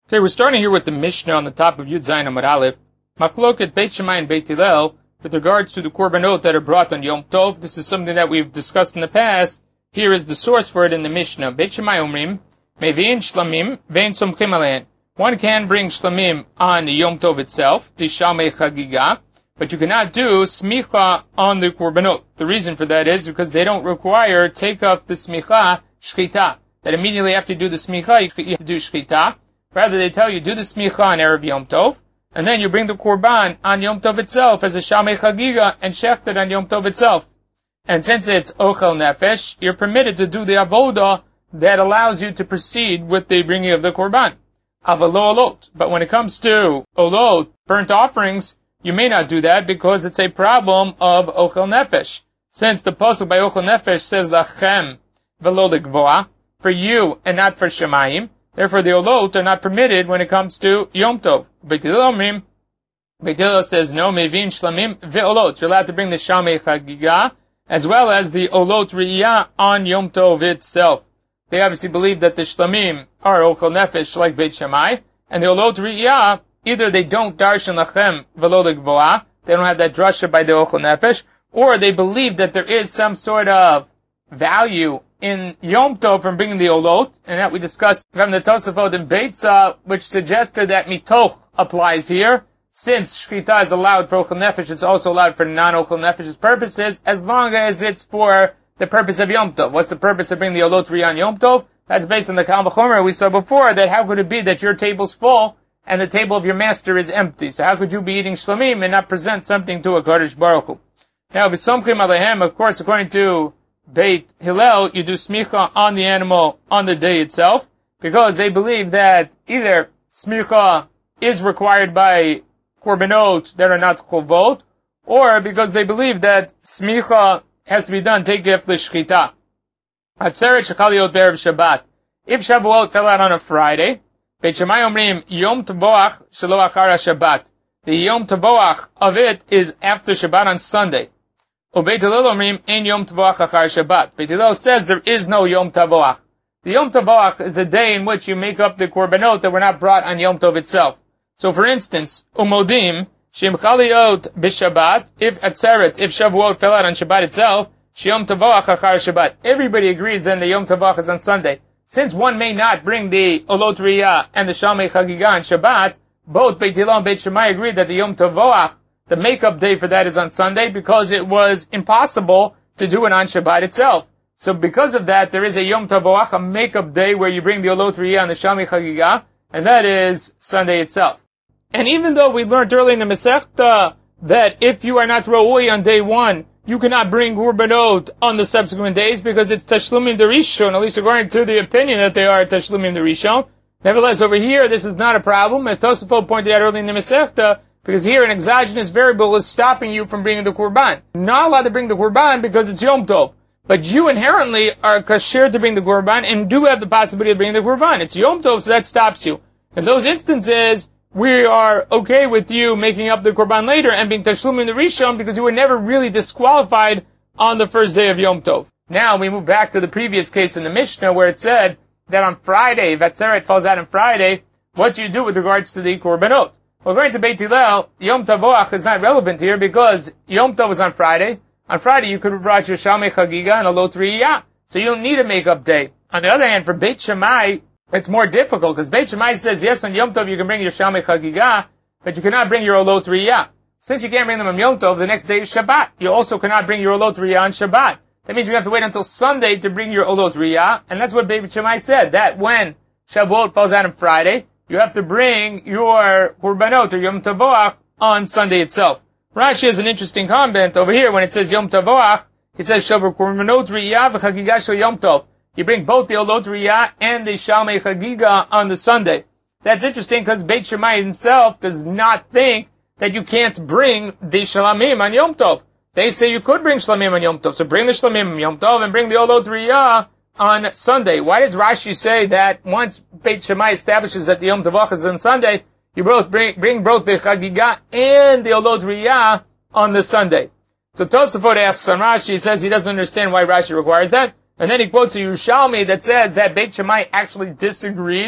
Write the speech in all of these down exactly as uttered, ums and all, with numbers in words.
Okay, we're starting here with the Mishnah on the top of Yud Zayin Amud Aleph. Machloket Beit Shammai and Beit Hillel with regards to the korbanot that are brought on Yom Tov. This is something that we've discussed in the past. Here is the source for it in the Mishnah. Beit Shammai Omrim, Mevi'in Shlamim, Vein Somchim Alein. One can bring Shlamim on Yom Tov itself, the Shalmei Chagiga, but you cannot do Smicha on the korbanot. The reason for that is because they don't require take off the Smicha, Shchita. That immediately after you do the Smicha, you have to do Shchita. Rather, they tell you, do the Smicha on Erev Yom Tov, and then you bring the Korban on Yom Tov itself as a Shalmei Chagiga and shecht it on Yom Tov itself. And since it's Ochel Nefesh, you're permitted to do the Avodah that allows you to proceed with the bringing of the Korban. Avalo Olot. But when it comes to Olot, burnt offerings, you may not do that because it's a problem of Ochel Nefesh. Since the pasuk by Ochel Nefesh says Lachem Velo Legvoa, for you and not for Shemayim, therefore, the olot are not permitted when it comes to Yom Tov. Beit Hillel Omrim, Beit Hillel says, no, mevin shlamim ve'olot. You're allowed to bring the Shalmei Chagiga, as well as the olot riyah on Yom Tov itself. They obviously believe that the shlamim are ochel nefesh like Beit Shammai, and the olot riyah, either they don't darshan lachem velo legvoa, they don't have that drasha by the ochel nefesh, or they believe that there is some sort of value in Yom Tov from bringing the Olot, and that we discussed from the Tosafot in Beitza, which suggested that Mitoch applies here. Since Shchita is allowed for Ochel Nefesh, it's also allowed for non-Ochel Nefesh's purposes, as long as it's for the purpose of Yom Tov. What's the purpose of bringing the Olot Riyah on Yom Tov? That's based on the Kal V'chomer we saw before, that how could it be that your table's full and the table of your master is empty? So how could you be eating Shlamim and not present something to a Kadosh Baruch Hu? Now, V'somchim Alehem, of course, according to Beit Hillel, you do smicha on the animal on the day itself, because they believe that either smicha is required by korbanot that are not chovot, or because they believe that smicha has to be done take after shchita. Atzeret shechal liot be'erev Shabbat. If Shavuot fell out on a Friday, Beit Shammai omrim Yom Tavoach shelo achar Shabbat. The Yom Tavoach of it is after Shabbat on Sunday. Beit Hillel omrim ein Yom Tavoach achar Shabbat. Beit Hillel says there is no Yom Tavoach. The Yom Tavoach is the day in which you make up the korbanot that were not brought on Yom Tov itself. So, for instance, umodim shem chaliot b'Shabbat. If atzeret, if Shavuot fell out on Shabbat itself, Yom Tavoach achar Shabbat. Everybody agrees then the Yom Tavoach is on Sunday. Since one may not bring the Olot Riyah and the Shalmei Chagiga on Shabbat, both Beit Hillel and Beit Shammai agree that the Yom Tavoach, the makeup day for that, is on Sunday because it was impossible to do it on Shabbat itself. So because of that, there is a Yom Tavoach, a makeup day where you bring the Olot Riyah and the Shalmei Chagiga, and that is Sunday itself. And even though we learned earlier in the Masechta that if you are not Ra'ui on day one, you cannot bring Korbanot on the subsequent days because it's Tashlumim Derishon, at least according to the opinion that they are Tashlumim Derishon. Nevertheless, over here, this is not a problem, as Tosafot pointed out earlier in the Masechta, because here an exogenous variable is stopping you from bringing the Korban. You're not allowed to bring the Korban because it's Yom Tov. But you inherently are kasher to bring the Korban and do have the possibility of bringing the Korban. It's Yom Tov, so that stops you. In those instances, we are okay with you making up the Korban later and being Tashlum in the Rishon because you were never really disqualified on the first day of Yom Tov. Now we move back to the previous case in the Mishnah where it said that on Friday, if Atzeret falls out on Friday, what do you do with regards to the Korbanot? Well, according to Beit Hillel, Yom Tavoach is not relevant here because Yom Tov is on Friday. On Friday, you could have brought your Shalmei Chagiga and a Olot Riyah, so you don't need a make-up day. On the other hand, for Beit Shammai, it's more difficult because Beit Shammai says, yes, on Yom Tov you can bring your Shalmei Chagiga, but you cannot bring your Olot Riyah. Since you can't bring them on Yom Tov, the next day is Shabbat. You also cannot bring your Olot Riyah on Shabbat. That means you have to wait until Sunday to bring your Olot Riyah, and that's what Beit Shammai said, that when Shavuot falls out on Friday, you have to bring your Korbanot or Yom Tavoach on Sunday itself. Rashi has an interesting comment over here when it says Yom Tavoach. He says Shavuot Korbanot Riyah v'Chagiga shel Yom Tov. You bring both the Olot Riyah and the Shalmei Chagiga on the Sunday. That's interesting because Beit Shammai himself does not think that you can't bring the Shlamim on Yom Tov. They say you could bring Shlamim on Yom Tov, so bring the Shlamim on Yom Tov and bring the Olot Riyah on Sunday. Why does Rashi say that once Beit Shammai establishes that the Yom Tavoach is on Sunday, you both bring, bring both the Chagiga and the Olot Riyah on the Sunday? So Tosafot asks on Rashi, he says he doesn't understand why Rashi requires that. And then he quotes a Yerushalmi that says that Beit Shammai actually disagrees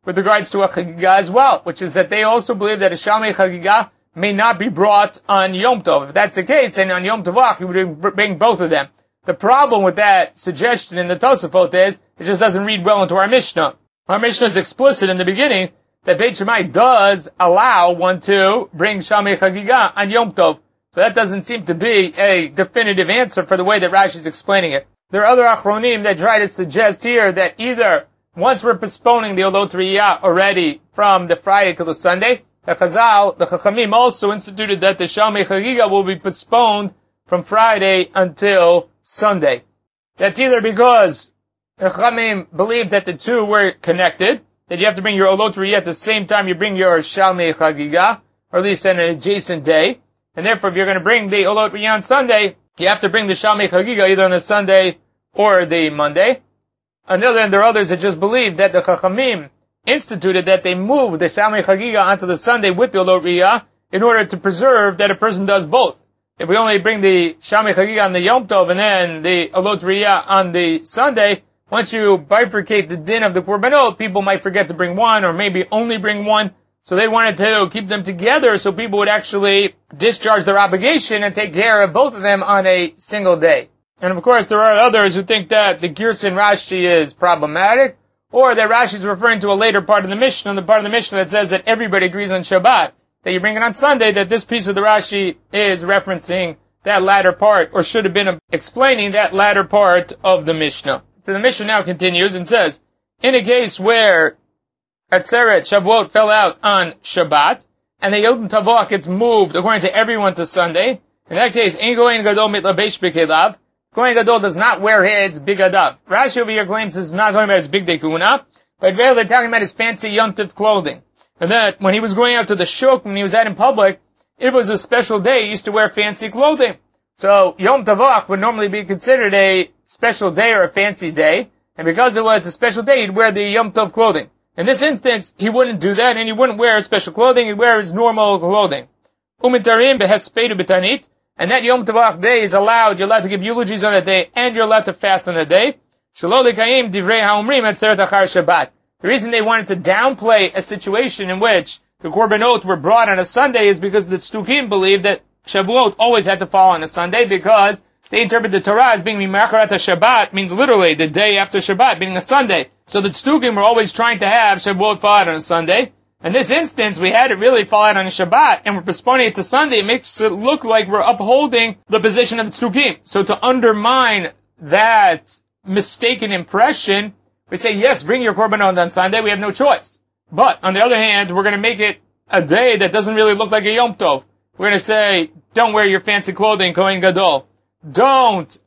with regards to a Chagiga as well, which is that they also believe that a Shalmei Chagiga may not be brought on Yom Tov. If that's the case, then on Yom Tovach, you would bring both of them. The problem with that suggestion in the Tosafot is, it just doesn't read well into our Mishnah. Our Mishnah is explicit in the beginning that Beit Shammai does allow one to bring Shalmei Chagiga on Yom Tov. So that doesn't seem to be a definitive answer for the way that Rashi is explaining it. There are other Achronim that try to suggest here that either once we're postponing the Olot Riyah already from the Friday to the Sunday, the Chazal, the Chachamim also instituted that the Shalmei Chagiga will be postponed from Friday until Sunday. That's either because the Chachamim believed that the two were connected, that you have to bring your Olot Riyah at the same time you bring your Shalmei Chagiga, or at least on an adjacent day. And therefore, if you're going to bring the Olot Riyah on Sunday, you have to bring the Shalmei Chagiga either on the Sunday or the Monday. On the other hand, there are others that just believe that the Chachamim instituted that they move the Shalmei Chagiga onto the Sunday with the Olot Riyah in order to preserve that a person does both. If we only bring the Shalmei Chagiga on the Yom Tov and then the Olot Riyah on the Sunday, once you bifurcate the din of the Korbanot, people might forget to bring one or maybe only bring one. So they wanted to keep them together so people would actually discharge their obligation and take care of both of them on a single day. And of course, there are others who think that the Girsa in Rashi is problematic, or that Rashi is referring to a later part of the Mishnah, the part of the Mishnah that says that everybody agrees on Shabbat, that you bring it on Sunday, that this piece of the Rashi is referencing that latter part, or should have been explaining that latter part of the Mishnah. So the Mishnah now continues and says, in a case where Atzeret Shavuot fell out on Shabbat, and the Yom Tavach gets moved according to everyone to Sunday, in that case, Ein Kohen Gadol mitlabesh b'kelav, Kohen Gadol does not wear his bigadav. Rashi over here claims this is not talking about his big day kuna, but rather they're talking about his fancy Yom Tov clothing. And that when he was going out to the shuk, when he was out in public, if it was a special day, he used to wear fancy clothing. So Yom Tavach would normally be considered a special day or a fancy day, and because it was a special day, he'd wear the Yom Tov clothing. In this instance, he wouldn't do that, and he wouldn't wear special clothing, he'd wear his normal clothing. Umitarim behespedu b'tanit, and that Yom Tavach day is allowed, you're allowed to give eulogies on that day, and you're allowed to fast on that day. Shelo lekayim divrei ha'omrim atzeret achar Shabbat. The reason they wanted to downplay a situation in which the Korbanot were brought on a Sunday is because the Tzdukim believed that Shavuot always had to fall on a Sunday, because they interpret the Torah as being Mimacharat Shabbat, means literally the day after Shabbat, being a Sunday. So the Tzdukim were always trying to have Shavuot fall out on a Sunday. In this instance, we had it really fall out on a Shabbat, and we're postponing it to Sunday. It makes it look like we're upholding the position of the Tzdukim. So to undermine that mistaken impression, we say, yes, bring your Korbanot on Sunday, we have no choice. But, on the other hand, we're going to make it a day that doesn't really look like a Yom Tov. We're going to say, don't wear your fancy clothing, Kohen Gadol. Don't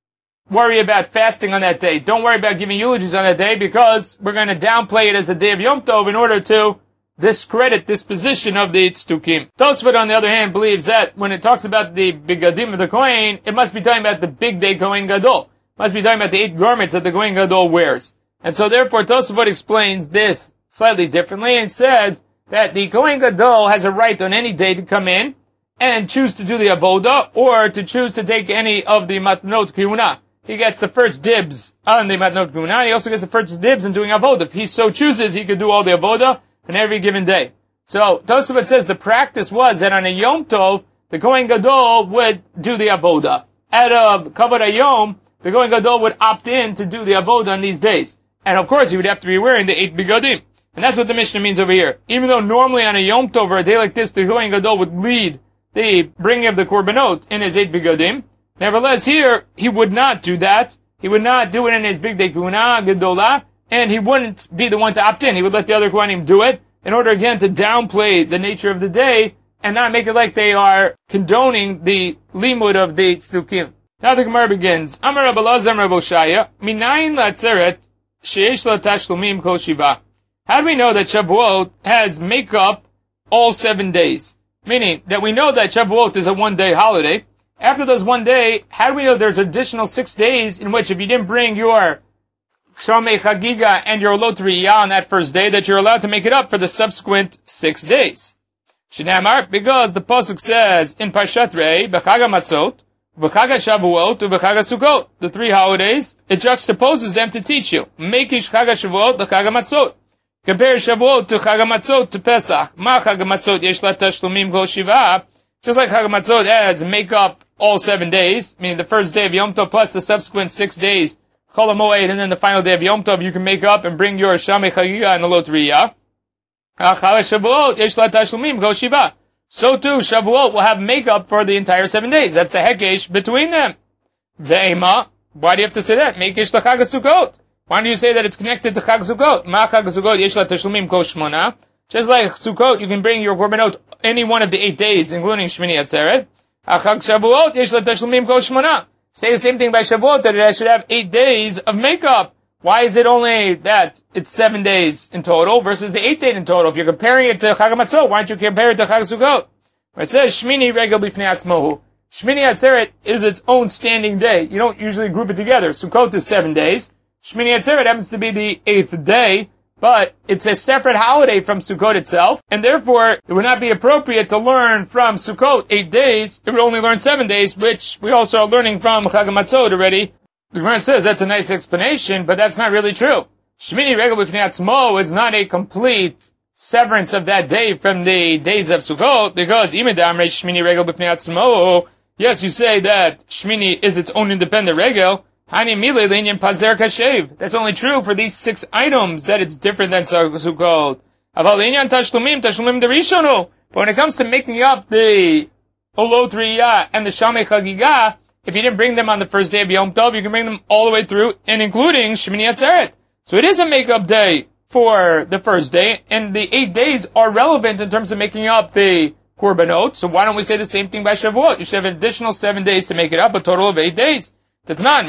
worry about fasting on that day. Don't worry about giving eulogies on that day, because we're going to downplay it as a day of Yom Tov in order to discredit this position of the Tzdukim. Tosfot, on the other hand, believes that when it talks about the Bigadim of the Kohen, it must be talking about the big day Kohen Gadol. It must be talking about the eight garments that the Kohen Gadol wears. And so therefore Tosfot explains this slightly differently and says that the Kohen Gadol has a right on any day to come in and choose to do the avoda, or to choose to take any of the matnot kiuna. He gets the first dibs on the matnot kiuna. He also gets the first dibs in doing avoda. If he so chooses, he could do all the avoda on every given day. So Tosafot says the practice was that on a Yom Tov, the Kohen Gadol would do the avoda. Out of Kavod HaYom, the Kohen Gadol would opt in to do the avoda on these days. And of course, he would have to be wearing the eight bigadim. And that's what the Mishnah means over here. Even though normally on a Yom Tov or a day like this, the Kohen Gadol would lead the bringing of the Korbanot in his eight bigadim, nevertheless here, he would not do that. He would not do it in his big day kuna, gedolah, and he wouldn't be the one to opt in. He would let the other Kohanim do it, in order again to downplay the nature of the day, and not make it like they are condoning the limud of the Tzdukim. Now the Gemara begins. Amar Rabbi Elazar Rabbi Oshaya, minayin la'atzeret sheyesh la tashlumim kol shiva. How do we know that Shavuot has makeup all seven days? Meaning that we know that Shavuot is a one-day holiday. After those one day, how do we know there's additional six days in which if you didn't bring your Shalmei Chagiga and your Olot Riyah on that first day, that you're allowed to make it up for the subsequent six days? Shnamar, because the pasuk says in Parshat Rei, B'chag HaMatzot, B'chag HaShavuot, B'chag HaSukkot, the three holidays, it juxtaposes them to teach you. Mekish Chag HaShavuot, B'chag HaMatzot. Compare Shavuot to Chag HaMatzot to Pesach. Ma Chag HaMatzot yesh la tashlumim kol shiva. Just like Chag HaMatzot has make up all seven days, meaning the first day of Yom Tov plus the subsequent six days, Chol HaMoed, and then the final day of Yom Tov, you can make up and bring your Shamei Chagiga and Alot Riyah. Shavuot yesh la tashlumim kol shiva. So too, Shavuot will have makeup for the entire seven days. That's the hekesh between them. Ve'ema. Why do you have to say that? Mekesh l'Chag HaSukkot. Why do you say that it's connected to Chag Sukkot? Ma Chag Sukkot yesh la tashlumim kol shmona. Just like Sukkot, you can bring your korbanot any one of the eight days, including Shmini Atzeret. Chag Shavuot yesh la tashlumim kol shmona. Say the same thing by Shavuot, that it should have eight days of makeup. Why is it only that it's seven days in total versus the eight days in total? If you're comparing it to Chag HaMatzot, why don't you compare it to Chag Sukkot? It says Shmini Regel B'fnei Atzmohu. Shmini Atzeret is its own standing day. You don't usually group it together. Sukkot is seven days. Shmini Atzeret happens to be the eighth day, but it's a separate holiday from Sukkot itself, and therefore it would not be appropriate to learn from Sukkot eight days. It would only learn seven days, which we also are learning from Chag HaMatzot already. The Gemara says that's a nice explanation, but that's not really true. Shmini Regel B'fnei Atzmo is not a complete severance of that day from the days of Sukkot, because even the Amrei Shmini Regel B'fnei Atzmo, yes, you say that Shmini is its own independent regel. Hani Mile Linyan Pazer Kashev. That's only true for these six items, that it's different than Sukkot. Aval Linyan Tashlumim, Tashlumim Derishonu. But when it comes to making up the Olot Riyah and the Shamei Chagiga, if you didn't bring them on the first day of Yom Tov, you can bring them all the way through, and including Shmini Atzeret. So it is a make-up day for the first day, and the eight days are relevant in terms of making up the Korbanot. So why don't we say the same thing by Shavuot? You should have an additional seven days to make it up, a total of eight days. That's not.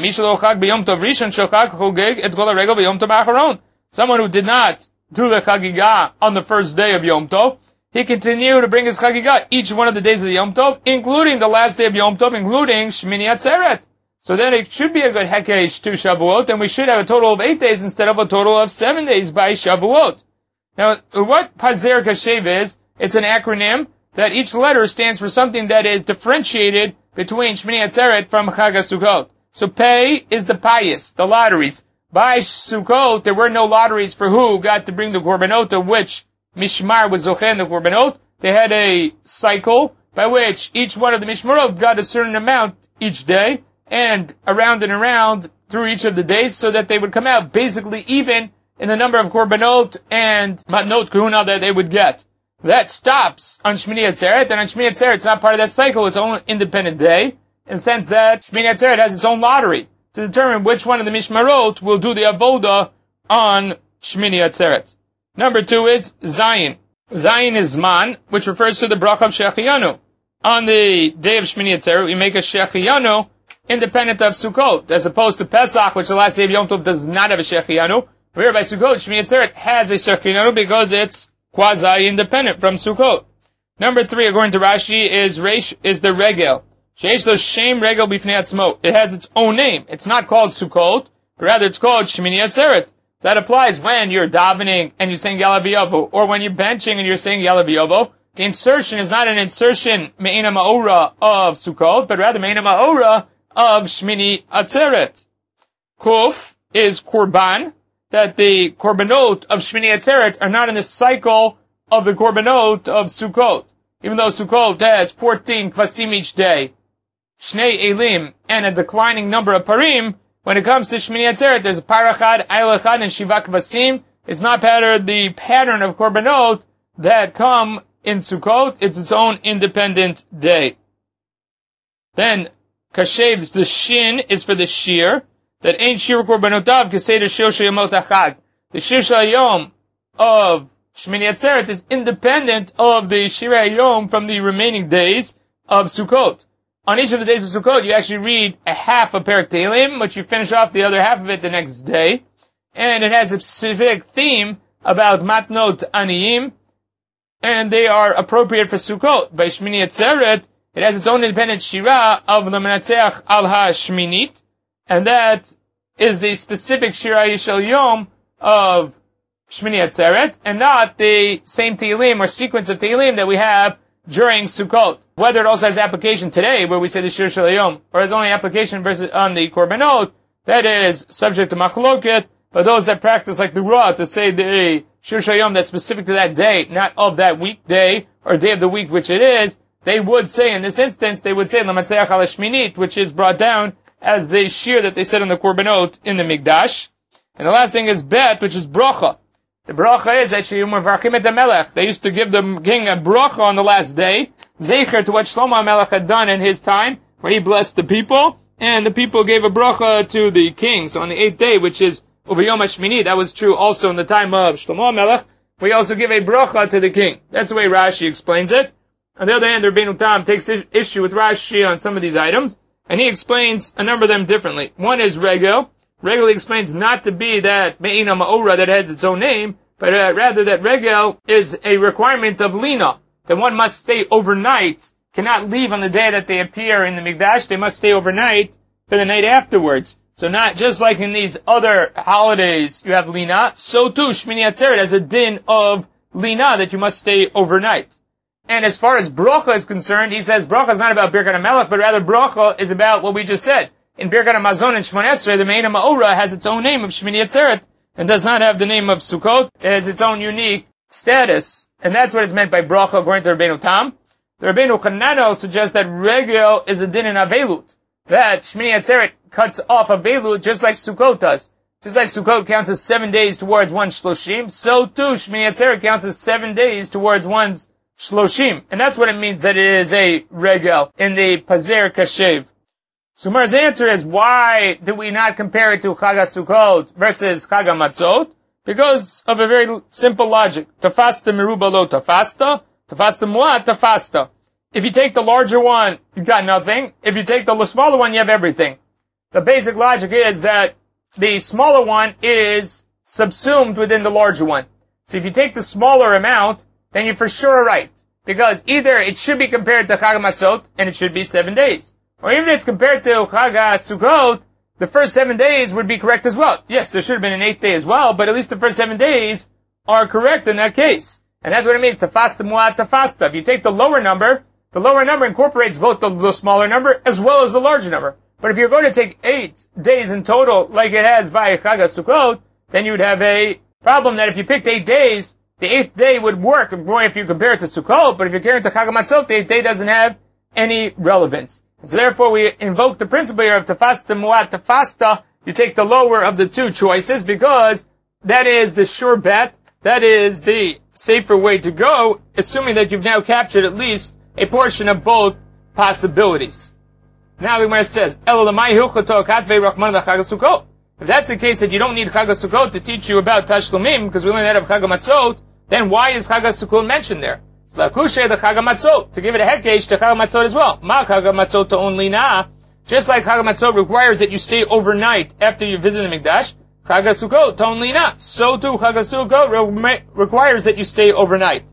Someone who did not do the Chagiga on the first day of Yom Tov, he continued to bring his Chagiga each one of the days of the Yom Tov, including the last day of Yom Tov, including Shmini Atzeret. So then it should be a good Hekesh to Shavuot, and we should have a total of eight days instead of a total of seven days by Shavuot. Now, what Pazer Kashev is, it's an acronym that each letter stands for something that is differentiated between Shmini Atzeret from Chag HaSukkot. So Pei is the payas, the lotteries. By Sukkot, there were no lotteries for who got to bring the Korbanot, of which Mishmar was Zochen the Korbanot. They had a cycle by which each one of the Mishmarot got a certain amount each day, and around and around through each of the days, so that they would come out basically even in the number of Korbanot and Matnot Kahuna that they would get. That stops on Shmini Atzeret, and on Shmini Atzeret it's not part of that cycle, it's own independent day, in the sense that Shmini Atzeret has its own lottery to determine which one of the Mishmarot will do the Avoda on Shmini Atzeret. Number two is Zayin. Zayin is Zman, which refers to the bracha of Shechianu. On the day of Shmini Atzeret, we make a Shechianu independent of Sukkot, as opposed to Pesach, which the last day of Yom Tov does not have a Shechianu. Where by Sukkot, Shmini Atzeret has a Shechianu because it's quasi-independent from Sukkot. Number three, according to Rashi, is Reish is the Regel. Sheish lo Shem Regel B'fnei Atzmo. It has its own name. It's not called Sukkot, but rather it's called Shmini Atzeret. That applies when you're davening and you're saying Yalav Yovo, or when you're benching and you're saying Yalav Yovo. The insertion is not an insertion Me'ena Ma'ora of Sukkot, but rather Me'ena Ma'ora of Shmini Atzeret. Kuf is Korban, that the Korbanot of Shmini Atzeret are not in the cycle of the Korbanot of Sukkot. Even though Sukkot has fourteen Kvasim each day, Shnei Elim, and a declining number of Parim, when it comes to Shmini Atzeret, there's a Parachad, Eilachad, and Shiva Kvasim. It's not patterned the pattern of Korbanot that come in Sukkot. It's its own independent day. Then, Kashev, the Shin, is for the Shir, that ain't Shir Korbanotov, Keseder Shir Shayamot Achag. The Shir Shayom of Shmini Atzeret is independent of the Shir Hayom from the remaining days of Sukkot. On each of the days of Sukkot, you actually read a half of Perek Tehillim, but you finish off the other half of it the next day. And it has a specific theme about Matnot Aniyim, and they are appropriate for Sukkot. By Shmini Atzeret, it has its own independent Shira of the Menatzeach al HaShminit, and that is the specific Shira Yishal Yom of Shmini Atzeret, and not the same Tehillim or sequence of Tehillim that we have during Sukkot. Whether it also has application today, where we say the Shir Shel Hayom, or has only application versus on the Korbanot, that is subject to Machloket, but those that practice like the Ra to say the Shir Shayom that's specific to that day, not of that weekday or day of the week which it is, they would say, in this instance, they would say Lamatzeach al Shminit, which is brought down as the shir that they said on the Korbanot in the Mikdash. And the last thing is Bet, which is Bracha. The Bracha is that Sheyum Varchim et HaMelech. They used to give the king a Bracha on the last day, Zecher to what Shlomo HaMelech had done in his time, where he blessed the people, and the people gave a Bracha to the king. So on the eighth day, which is Uvayom HaShmini, that was true also in the time of Shlomo HaMelech, we also give a Bracha to the king. That's the way Rashi explains it. On the other hand, Rabbeinu Tam takes issue with Rashi on some of these items, and he explains a number of them differently. One is Regel. Regel explains not to be that Me'ina Ma'ora that has its own name, but uh, rather that Regel is a requirement of Lina, that one must stay overnight, cannot leave on the day that they appear in the Mikdash, they must stay overnight for the night afterwards. So not just like in these other holidays you have Lina, so too Shmini Atzeret has a din of Lina that you must stay overnight. And as far as Bracha is concerned, he says Bracha is not about Birkat HaMelech, but rather Bracha is about what we just said. In Birkat HaMazon and Shmon Esrei, the Me'ina Ma'ora has its own name of Shmini Atzeret, and does not have the name of Sukkot. It has its own unique status. And that's what is meant by Bracha according to Rabbeinu Tam. The Rabbeinu Chanano suggests that Regel is a din in Avelut. That Shmini Atzeret cuts off Avelut just like Sukkot does. Just like Sukkot counts as seven days towards one's Shloshim, so too Shmini Atzeret counts as seven days towards one's Shloshim. And that's what it means that it is a Regel in the Pazer Kashev. So Mar's answer is, why do we not compare it to Chag HaSukkot versus Chag HaMatzot? Because of a very simple logic. Tafasta meruba lo tafasta, tafasta muat tafasta. If you take the larger one, you've got nothing. If you take the smaller one, you have everything. The basic logic is that the smaller one is subsumed within the larger one. So if you take the smaller amount, then you're for sure right. Because either it should be compared to Chag HaMatzot, and it should be seven days. Or even if it's compared to Chag HaSukkot, the first seven days would be correct as well. Yes, there should have been an eighth day as well, but at least the first seven days are correct in that case. And that's what it means, tafasta muat tafasta. If you take the lower number, the lower number incorporates both the, the smaller number as well as the larger number. But if you're going to take eight days in total, like it has by Chag HaSukkot, then you would have a problem that if you picked eight days, the eighth day would work if you compare it to Sukkot, but if you're comparing to Chag HaMatzot, the eighth day doesn't have any relevance. And so therefore we invoke the principle here of tafasta muat tafasta. You take the lower of the two choices because that is the sure bet, that is the safer way to go, assuming that you've now captured at least a portion of both possibilities. Now the Gemara says, if that's the case that you don't need Chag HaSukkot to teach you about Tashlumim, because we learned that of Chag HaMatzot, then why is Chag HaSukkot mentioned there? It's Lakushe the Chag HaMatzot, to give it a hekesh to Chag HaMatzot as well. Ma Chag HaMatzot to only na. Just like Chag HaMatzot requires that you stay overnight after you visit the Mikdash, Chag HaSukkot to only na. So too Chag HaSukkot re- requires that you stay overnight.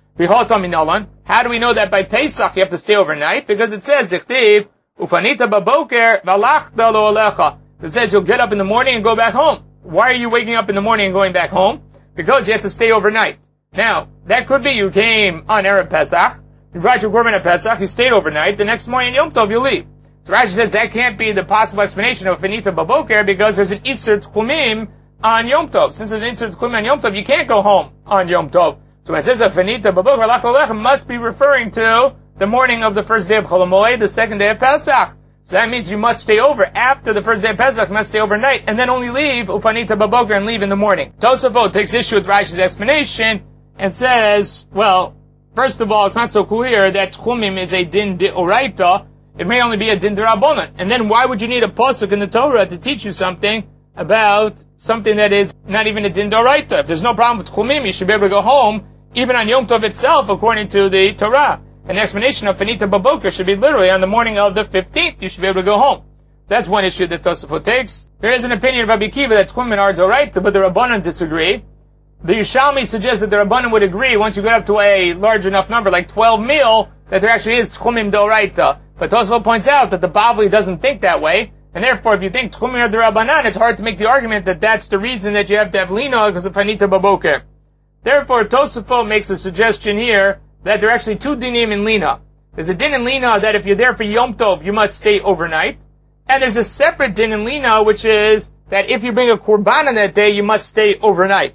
How do we know that by Pesach you have to stay overnight? Because it says, Dichtiv, Ufanita baboker valachta lo alecha. It says you'll get up in the morning and go back home. Why are you waking up in the morning and going back home? Because you have to stay overnight. Now, that could be you came on Erev Pesach, you brought your korban at Pesach, you stayed overnight, the next morning Yom Tov you leave. So Rashi says that can't be the possible explanation of Ufanita baboker because there's an Isser Tchumim on Yom Tov. Since there's an Isser Tchumim on Yom Tov, you can't go home on Yom Tov. So when it says Ufanita baboker valachta lo alecha, must be referring to the morning of the first day of Chol HaMoed, the second day of Pesach. So that means you must stay over after the first day of Pesach, you must stay overnight, and then only leave Ufanita baboker and leave in the morning. Tosafot takes issue with Rashi's explanation and says, well, first of all, it's not so clear that Tchumim is a din d'oraita. It may only be a din d'rabbanan. And then why would you need a pasuk in the Torah to teach you something about something that is not even a din d'oraita? If there's no problem with Tchumim, you should be able to go home, even on Yom Tov itself, according to the Torah. An explanation of Fanita baboker should be literally on the morning of the fifteenth, you should be able to go home. So that's one issue that Tosafot takes. There is an opinion of Rabbi Kiva that Tchumim are d'oraita, but the Rabbanan disagree. The Yushalmi suggests that the Rabbanan would agree once you get up to a large enough number, like twelve mil, that there actually is Tchumim d'oraita. But Tosafot points out that the Bavli doesn't think that way, and therefore if you think Tchumim are d'Rabbanan, it's hard to make the argument that that's the reason that you have to have Lina because of Fanita baboker. Therefore, Tosafot makes a suggestion here that there are actually two dinim in Lina. There's a din in Lina that if you're there for Yom Tov, you must stay overnight. And there's a separate din in Lina, which is that if you bring a korban on that day, you must stay overnight.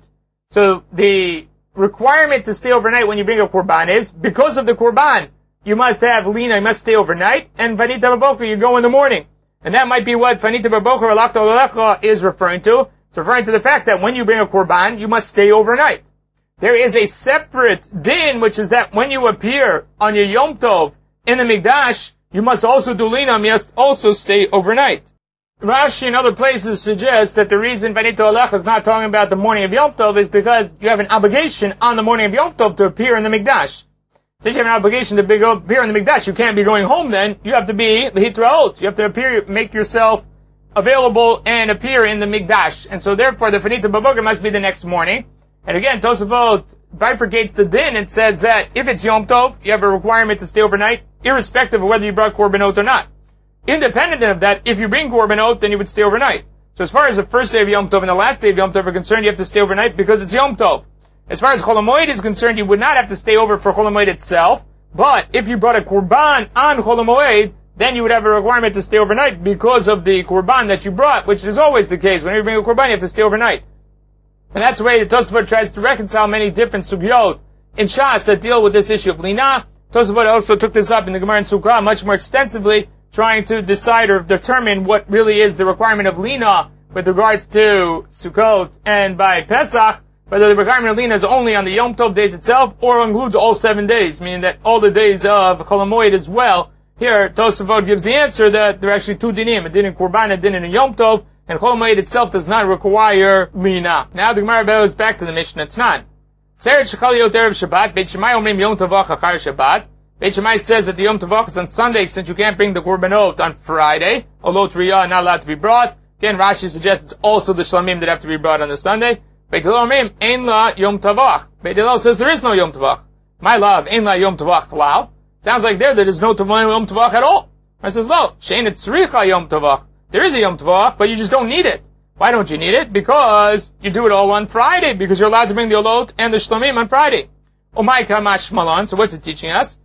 So the requirement to stay overnight when you bring a korban is, because of the korban, you must have lina, you must stay overnight, and vanita baboker, you go in the morning. And that might be what vanita baboker alakta olecha is referring to. It's referring to the fact that when you bring a korban, you must stay overnight. There is a separate din, which is that when you appear on your Yom Tov in the Mikdash, you must also do lina, you must also stay overnight. Rashi and other places suggest that the reason vanita olecha is not talking about the morning of Yom Tov is because you have an obligation on the morning of Yom Tov to appear in the Mikdash. Since you have an obligation to be, appear in the Mikdash, you can't be going home then. You have to be the hitraot. You have to appear, make yourself available and appear in the Mikdash. And so therefore the vanita baboker must be the next morning. And again, Tosafot bifurcates the din and says that if it's Yom Tov, you have a requirement to stay overnight, irrespective of whether you brought korbanot or not. Independent of that, if you bring korbanot, then you would stay overnight. So as far as the first day of Yom Tov and the last day of Yom Tov are concerned, you have to stay overnight because it's Yom Tov. As far as Chol HaMoed is concerned, you would not have to stay over for Chol HaMoed itself, but if you brought a korban on Chol HaMoed, then you would have a requirement to stay overnight because of the korban that you brought, which is always the case. Whenever you bring a korban, you have to stay overnight. And that's the way the Tosafot tries to reconcile many different sugyot in Shas that deal with this issue of lina. Tosafot also took this up in the Gemara and Sukkah much more extensively, trying to decide or determine what really is the requirement of lina with regards to Sukkot and by Pesach, whether the requirement of lina is only on the Yom Tov days itself or includes all seven days, meaning that all the days of Chol HaMoed as well. Here, Tosafot gives the answer that there are actually two dinim, a din in Korban, a din in Yom Tov, and Chol HaMoed itself does not require lina. Now the Gemara goes back to the Mishnah Tanan. Tzeret shechal yot erev Shabbat, Beit Shammai omrim Yom Tovach achar Shabbat. Beit Shammai says that the Yom Tovach is on Sunday since you can't bring the Korbanot on Friday. Olot Riyah not allowed to be brought. Again, Rashi suggests it's also the Shlamim that have to be brought on the Sunday. Beit Hillel omrim ein la Yom Tovach. Beit Hillel says there is no Yom Tovach. My love, ein la Yom Tovach klal. Sounds like there that there's no Yom Tovach at all. I says no, shein tzricha Yom Tovach. There is a Yom Tovach, but you just don't need it. Why don't you need it? Because you do it all on Friday, because you're allowed to bring the Olot and the Shlamim on Friday. Omai kamash malan. So what's it teaching us?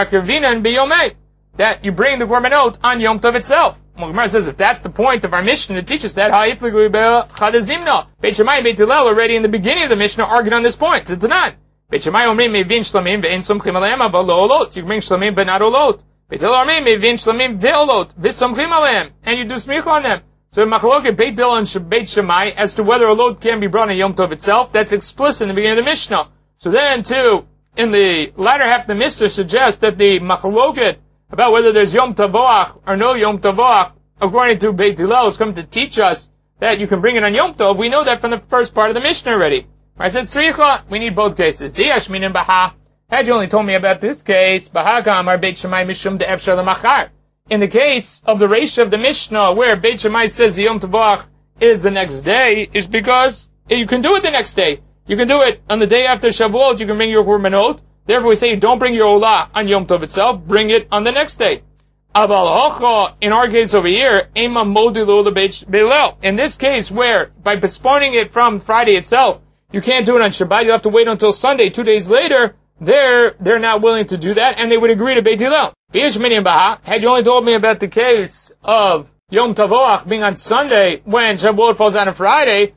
That you bring the korbanot on Yom Tov itself. Well, Gemara says if that's the point of our Mishnah to teach us that, Beit Shammai and Beit Hillel already in the beginning of the Mishnah argued on this point. It's not. Beit Shammai omrim mevin shlamim ve'en somchim aleim aval lo olot. You bring shlamim but not olot. Beit Hillel omrim mevin shlamim ve'olot v'somchim aleim, and you do smicha on them. So in Machloket Beit Hillel and Beit Shammai as to whether olot can be brought on Yom Tov itself, that's explicit in the beginning of the Mishnah. So then too, in the latter half of the Mishnah suggests that the Machloket about whether there's Yom Tavoach or no Yom Tavoach, according to Beit Hillel, is coming to teach us that you can bring it on Yom Tov. We know that from the first part of the Mishnah already. I said, Tzricha, we need both cases. Diyash minin baha. Had you only told me about this case, baha ka'amar Beit Shammai mishum de'efshar l'machar. In the case of the Reisha of the Mishnah, where Beit Shammai says the Yom Tavoach is the next day, is because you can do it the next day. You can do it on the day after Shavuot, you can bring your korbanot. Therefore we say don't bring your Olah on Yom Tov itself, bring it on the next day. Aval hocha, in our case over here, ema modilu lebeit Hillel. In this case where, by postponing it from Friday itself, you can't do it on Shabbat, you have to wait until Sunday, two days later, they're, they're not willing to do that, and they would agree to Beit Hillel. Had you only told me about the case of Yom Tavoach being on Sunday when Shavuot falls on a Friday,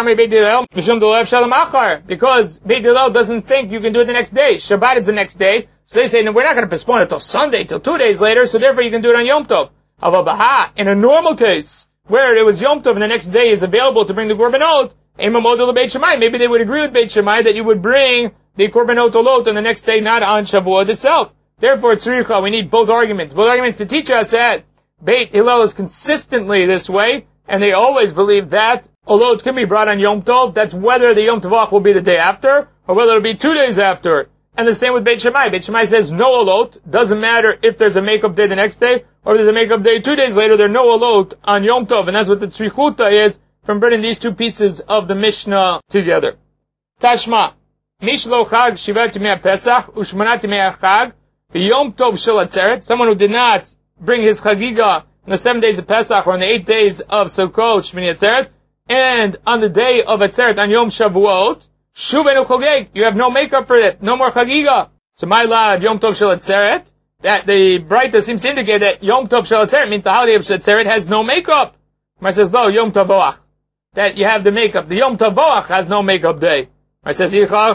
because Beit Hillel doesn't think you can do it the next day. Shabbat is the next day, so they say, no, we're not going to postpone it till Sunday, till two days later, so therefore you can do it on Yom Tov. In a normal case, where it was Yom Tov and the next day is available to bring the korbanot, maybe they would agree with Beit Shammai that you would bring the korbanot olot on the next day, not on Shavuot itself. Therefore, tzricha, we need both arguments. Both arguments to teach us that Beit Hillel is consistently this way, and they always believe that olot can be brought on Yom Tov. That's whether the Yom Tovach will be the day after, or whether it'll be two days after. And the same with Beit Shammai. Beit Shammai says no olot. Doesn't matter if there's a makeup day the next day, or if there's a makeup day two days later, there's no olot on Yom Tov. And that's what the tzrichuta is from bringing these two pieces of the Mishnah together. Tashma. Mishlo chag shivat yimei Pesach, ushmanat yimei chag, v'yom tov shel atzeret. Someone who did not bring his chagiga on the seven days of Pesach or on the eight days of Sukkot, Shmini Atzeret, and on the day of Atzeret, on Yom Shavuot, Shuvenu Chogeg, you have no makeup for it, no more chagiga. So my lad, Yom Tov Shel Atzeret, that the Braita seems to indicate that Yom Tov Shel Atzeret means the holiday of Atzeret has no makeup. Mar says, no, Yom Tavoach, that you have the makeup. The Yom Tavoach has no makeup day. It says that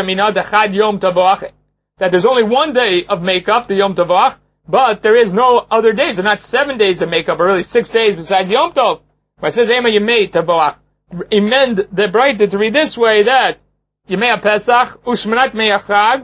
there's only one day of makeup, the Yom Tovach, but there is no other days. There are not seven days of makeup, or really six days besides Yom Tov. It says Ema Yemei Tavoach. Amend the Braita to read this way, that Yemei Pesach Ushmanat Mei Chag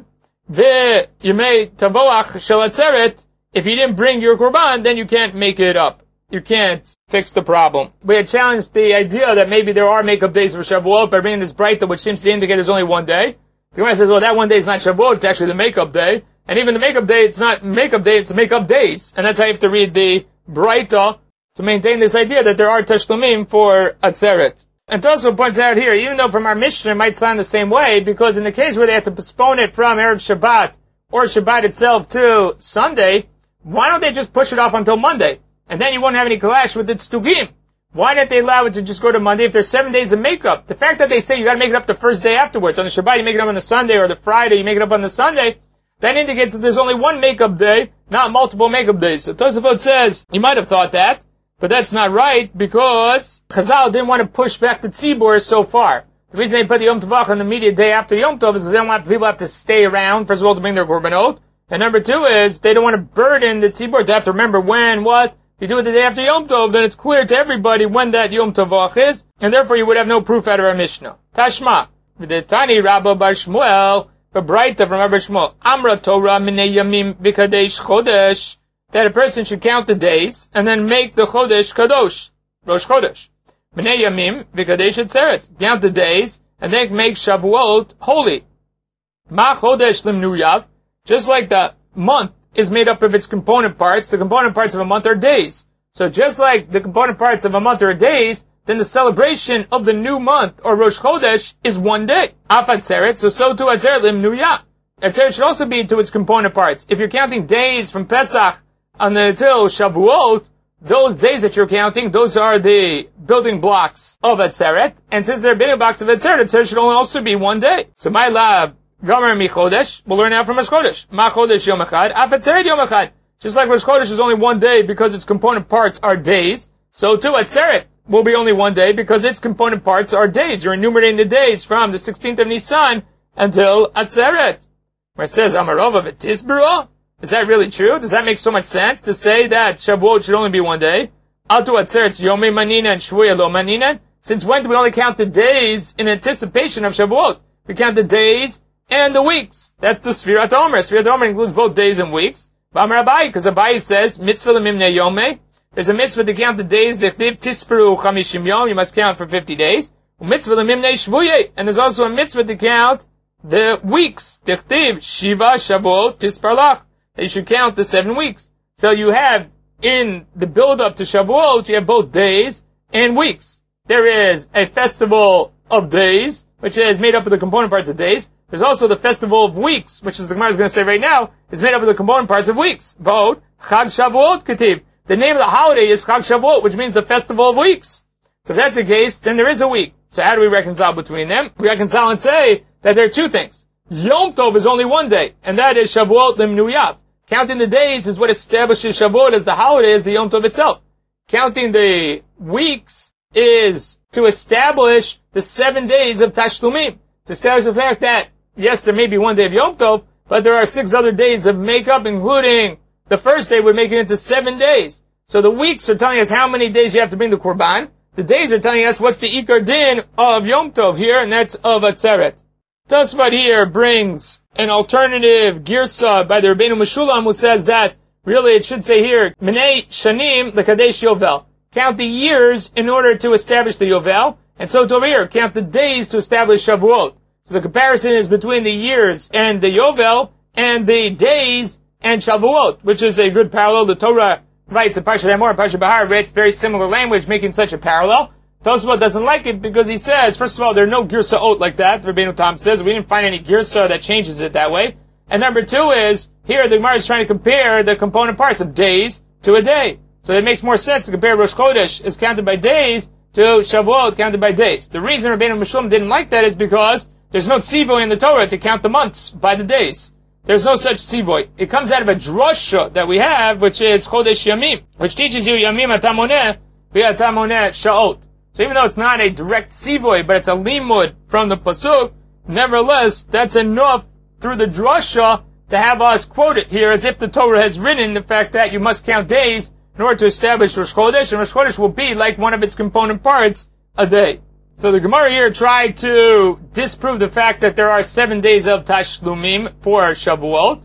Ve Yemei Tavoach Shel Atzeret. If you didn't bring your Korban, then you can't make it up. You can't fix the problem. We had challenged the idea that maybe there are makeup days for Shavuot by bringing this Braita, which seems to indicate there's only one day. The Gemara says, well, that one day is not Shavuot, it's actually the makeup day. And even the makeup day, it's not makeup day, it's makeup days. And that's how you have to read the Braita to maintain this idea that there are Tashlumim for Atzeret. And Tosfot points out here, even though from our Mishnah it might sound the same way, because in the case where they have to postpone it from Erev Shabbat or Shabbat itself to Sunday, why don't they just push it off until Monday? And then you won't have any clash with the Tztugim. Why don't they allow it to just go to Monday if there's seven days of makeup? The fact that they say you gotta make it up the first day afterwards, on the Shabbat you make it up on the Sunday, or the Friday you make it up on the Sunday, that indicates that there's only one makeup day, not multiple makeup days. So Tosafot says, you might have thought that, but that's not right, because Chazal didn't want to push back the Tzibur so far. The reason they put the Yom Tovach on the immediate day after Yom Tov is because they don't want people to have to stay around, first of all, to bring their Korbanot, and number two is, they don't want to burden the Tzibur to have to remember when, what. If you do it the day after Yom Tov, then it's clear to everybody when that Yom Tovach is, and therefore you would have no proof out of our Mishnah. Tashma, v'detani Rabba bar Shmuel, v'braita from Rabba Shmuel, Amra Torah minei yamim v'kadesh chodesh, that a person should count the days, and then make the chodesh kadosh, Rosh Chodesh. Minei yamim v'kadesh atzeret, count the days, and then make Shavuot holy. Ma chodesh limnuyav, just like the month is made up of its component parts, the component parts of a month are days. So just like the component parts of a month are days, then the celebration of the new month, or Rosh Chodesh, is one day. Af Atzeret, so so too Atzeret Limnuya. Atzeret should also be to its component parts. If you're counting days from Pesach until Shavuot, those days that you're counting, those are the building blocks of Atzeret. And since they're building blocks of Atzeret, Atzeret should only also be one day. So my lab, Gomer mi Chodesh, we'll learn now from Rosh Chodesh. Ma Chodesh Yom Echad, Af Atzeret Yom Echad. Just like Rosh Chodesh is only one day because its component parts are days, so too Atzeret will be only one day because its component parts are days. You're enumerating the days from the sixteenth of Nisan until Atzeret. Where it says, Amarova v'tisbero? Is that really true? Does that make so much sense to say that Shavuot should only be one day? Atu Atzeret Yomei Manina and Shvuya Lo Manina? Since when do we only count the days in anticipation of Shavuot? We count the days and the weeks. That's the Sfirat Omer. Sfirat Omer includes both days and weeks. V'amar Abai, because Abai says, mitzvah l'mimnei yomei. There's a mitzvah to count the days, dechtiv tisperu chamishim yom, you must count for fifty days. Mitzvah l'mimnei shvuyei, and there's also a mitzvah to count the weeks, dechtiv shiva shavuot tisparlach. You should count the seven weeks. So you have, in the build-up to Shavuot, you have both days and weeks. There is a festival of days, which is made up of the component parts of days. There's also the festival of weeks, which is the Gemara is going to say right now, is made up of the component parts of weeks. Vod, Chag Shavuot Ketib. The name of the holiday is Chag Shavuot, which means the festival of weeks. So if that's the case, then there is a week. So how do we reconcile between them? We reconcile and say that there are two things. Yom Tov is only one day, and that is Shavuot Limnuyav. Counting the days is what establishes Shavuot as the holiday, as the Yom Tov itself. Counting the weeks is to establish the seven days of Tashlumim. To establish the fact that, yes, there may be one day of Yom Tov, but there are six other days of makeup, including the first day would make it into seven days. So the weeks are telling us how many days you have to bring the Korban. The days are telling us what's the Ikar Din of Yom Tov here, and that's of Atzeret. Tosfot here brings an alternative girsa by the Rabbeinu Meshulam, who says that, really it should say here, Minei Shanim L'Kadesh Yovel. Count the years in order to establish the Yovel, and so over here, count the days to establish Shavuot. So the comparison is between the years and the Yovel, and the days and Shavuot, which is a good parallel. The Torah writes in Parshat Hamor, Parshat Bahar, writes very similar language, making such a parallel. Tosfot doesn't like it because he says, first of all, there are no Girsa'ot like that. Rabbeinu Tam says, we didn't find any Girsa that changes it that way. And number two is, here the Gemara is trying to compare the component parts of days to a day. So it makes more sense to compare Rosh Chodesh is counted by days to Shavuot counted by days. The reason Rabbeinu Meshulam didn't like that is because there's no tzivoy in the Torah to count the months by the days. There's no such tzivoy. It comes out of a drasha that we have, which is Chodesh Yamim, which teaches you Yamim Atamoneh v'Atamoneh Sha'ot. So even though it's not a direct tzivoy, but it's a limud from the pasuk, Nevertheless, that's enough through the drasha to have us quote it here as if the Torah has written the fact that you must count days in order to establish Rosh Chodesh, and Rosh Chodesh will be like one of its component parts, a day. So the Gemara here tried to disprove the fact that there are seven days of Tashlumim for Shavuot,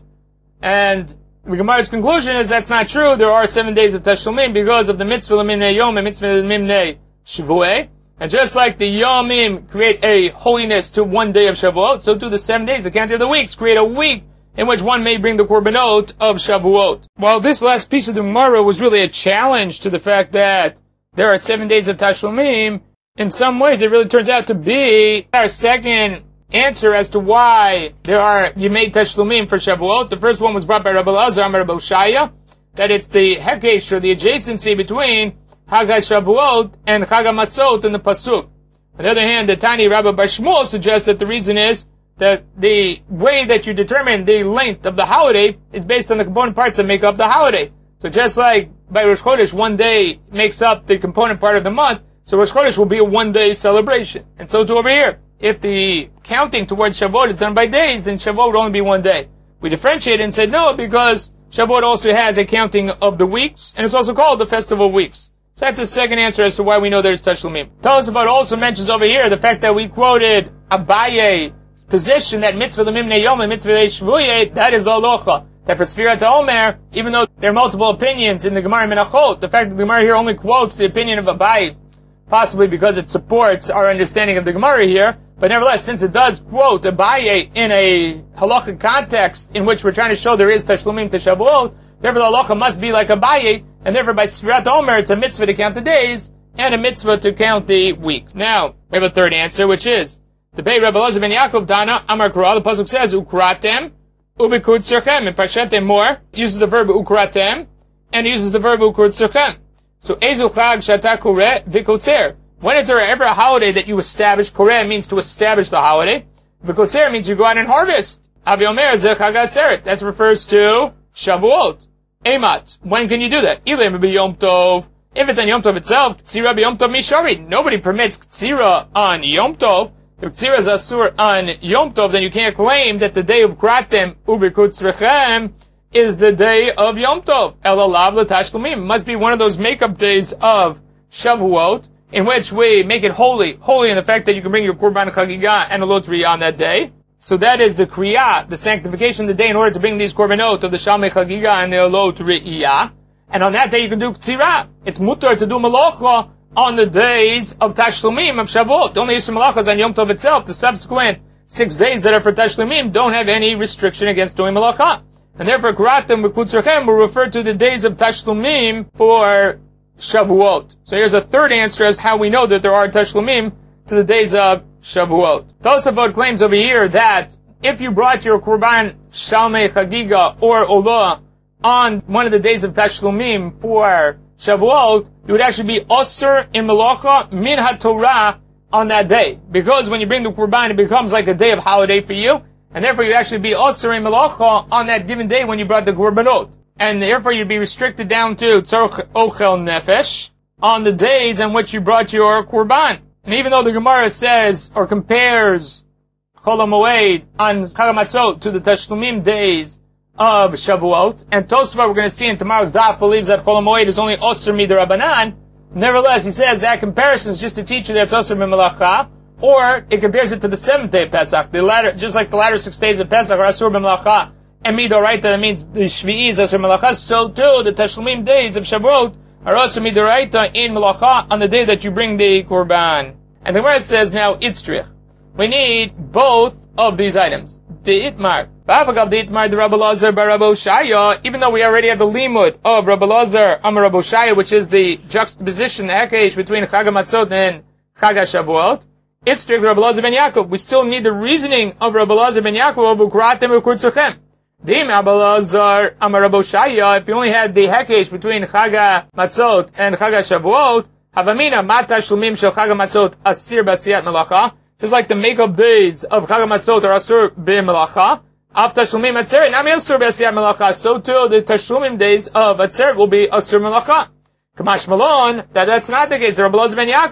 and the Gemara's conclusion is that's not true. There are seven days of Tashlumim because of the mitzvah l'mimnei yom and mitzvah l'mimnei shavuot. And just like the yomim create a holiness to one day of Shavuot, so do the seven days, the counting of the weeks, create a week in which one may bring the korbanot of Shavuot. While this last piece of the Gemara was really a challenge to the fact that there are seven days of Tashlumim, in some ways it really turns out to be our second answer as to why there are Yemei Tashlumim for Shavuot. The first one was brought by Rabbi Elazar Amar Rabbi Shaya, that it's the hekesh, or the adjacency between Chag HaShavuot and Chag HaMatzot in the Pasuk. On the other hand, the Tani Rabbi Bar Shmuel suggests that the reason is that the way that you determine the length of the holiday is based on the component parts that make up the holiday. So just like by Rosh Chodesh, one day makes up the component part of the month, so Rosh Chodesh will be a one-day celebration. And so too over here. If the counting towards Shavuot is done by days, then Shavuot would only be one day. We differentiated and said no, because Shavuot also has a counting of the weeks, and it's also called the festival of weeks. So that's the second answer as to why we know there's Tashlumim. Tosafot also mentions over here the fact that we quoted Abaye's position that mitzvah l'mimnei yom and mitzvah l'shvuyeh, that is the halacha. That for Sfirat HaOmer, even though there are multiple opinions in the Gemara Menachot, the fact that the Gemara here only quotes the opinion of Abaye, possibly because it supports our understanding of the Gemara here, but nevertheless, since it does quote Abaye in a halachic context in which we're trying to show there is Tashlumim to Shavuot, therefore the halacha must be like Abaye, and therefore by Sfirat HaOmer it's a mitzvah to count the days, and a mitzvah to count the weeks. Now, we have a third answer, which is, the Pei Rabbi Elazar ben Yaakov Dana Amar Kra, the Pasuk says, Ukratem, Ubikut Serchem, and Parshat Emor uses the verb Ukratem, and uses the verb Ukut Serchem. So, Ezu Chag Shata Koreh Vikotzer. When is there ever a holiday that you establish? Koreh means to establish the holiday. Vikotzer means you go out and harvest. Avi Omer Zeh Chag Atzeret. That refers to Shavuot. Emat. When can you do that? Ilem B'Yom Tov. If it's on Yom Tov itself, Ktsira B'Yom Tov Mishori. Nobody permits Ktsira on Yom Tov. If Ktsira is Asur on Yom Tov, then you can't claim that the day of Kratem Ubikut Tzrechem is the day of Yom Tov. El Alav L'Tashlumim. Must be one of those makeup days of Shavuot, in which we make it holy, holy in the fact that you can bring your Korban Chagiga and a Lot Riyah on that day. So that is the Kriyah, the sanctification of the day in order to bring these Korbanot of the Shalmei Chagiga and the Lot Riyah. And on that day you can do Ktsira. It's mutar to do Malacha on the days of Tashlumim, of Shavuot. The only issue Malacha is on Yom Tov itself. The subsequent six days that are for Tashlumim don't have any restriction against doing Malacha. And therefore, Karatem B'Kutzrechem will refer to the days of Tashlumim for Shavuot. So here's a third answer as how we know that there are Tashlumim to the days of Shavuot. Tosafot claims over here that if you brought your Korban Shalmei Chagiga or Olah on one of the days of Tashlumim for Shavuot, you would actually be Osir in Melacha Min HaTorah on that day. Because when you bring the Korban, it becomes like a day of holiday for you, and therefore you'd actually be Osir in Melacha on that given day when you brought the Korbanot. And therefore you'd be restricted down to Tzorch Ochel Nefesh on the days in which you brought your Korban. And even though the Gemara says, or compares Chol HaMoed on Chag HaMatzot to the Tashlumim days of Shavuot, and Tosafot we're going to see in tomorrow's daf believes that Chol HaMoed is only Osir Mid'Rabanan, nevertheless he says that comparison is just to teach you that it's Osir B'Melacha, or it compares it to the seventh day of Pesach, the latter, just like the latter six days of Pesach are Asur B'Melacha, and Midoraita, that means the Shvi'i is Asur B'Melacha, so too the Tashlumim days of Shavuot are also Midoraita in Melacha on the day that you bring the Korban. And the Gemara says now, Itztrich. We need both of these items. De'itmar. Ba'avagav de'itmar de Rabbi Elazar bar Rabbi Shaya, even though we already have the limud of Rabbi Elazar Amar Rabbi Shaya, which is the juxtaposition, the hekesh between Chag HaMatzot and Chag HaShavuot, Itztrich Rabbi Elazar ben Yaakov. We still need the reasoning of Rabbi Elazar ben Yaakov of Ukratem Ukurtzuchem. Dim Rabbi Elazar Amar Rabbi Shaya, if you only had the hekesh between Chag HaMatzot and Chag HaShavuot, Havamina Mata Shlumim Shel Chag HaMatzot Asir B'Asiyat Melacha, just like the makeup days of Chag HaMatzot are Asur B'Melacha, Av Tashlumim Atzeret Nami Asur B'Asiyat Melacha, so too the Tashlumim days of Atzeret will be Asur Melacha. Kamash Malon, that that's not the case. Rabbi Elazar ben Yaakov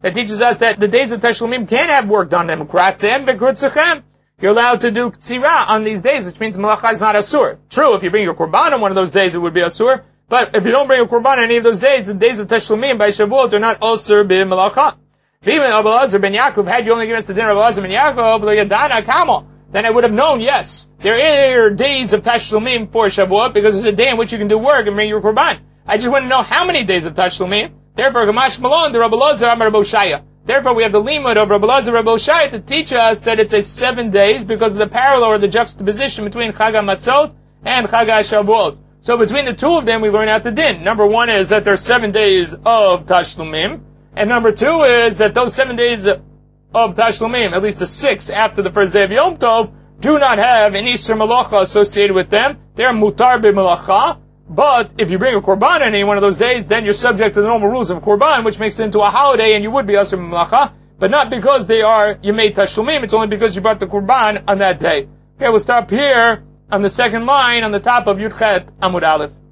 that teaches us that the days of Tashlumim can have work done on them. You're allowed to do Ktsira on these days, which means Malacha is not Asur. True, if you bring your Korban on one of those days, it would be Asur. But if you don't bring a Korban on any of those days, the days of Tashlumim by Shavuot are not Asur bi Malacha. Even Abelazar ben Yaakov, had you only given us the dinner of Abelazar ben Yaakov, then I would have known, yes, there are days of Tashlumim for Shavuot, because it's a day in which you can do work and bring your Korban. I just want to know how many days of Tashlumim. Therefore, Gamash Malon, the Rabbi Elazar, Amar Rabbi Shaya. Therefore, we have the limud of Rabbi Elazar, Rabbi Shaya to teach us that it's a seven days because of the parallel or the juxtaposition between Chag HaMatzot and Chag HaShavuot. So between the two of them, we learn out the din. Number one is that there's seven days of Tashlumim, and number two is that those seven days of Tashlumim, at least the six after the first day of Yom Tov, do not have an Isser Malacha associated with them. They're Mutar B'Malacha. But if you bring a Korban on any one of those days, then you're subject to the normal rules of Korban, which makes it into a holiday, and you would be Asur B'Malacha, but not because they are Yemei Tashlumim, it's only because you brought the Korban on that day. Okay, we'll stop here on the second line on the top of Yud Chet Amud Aleph.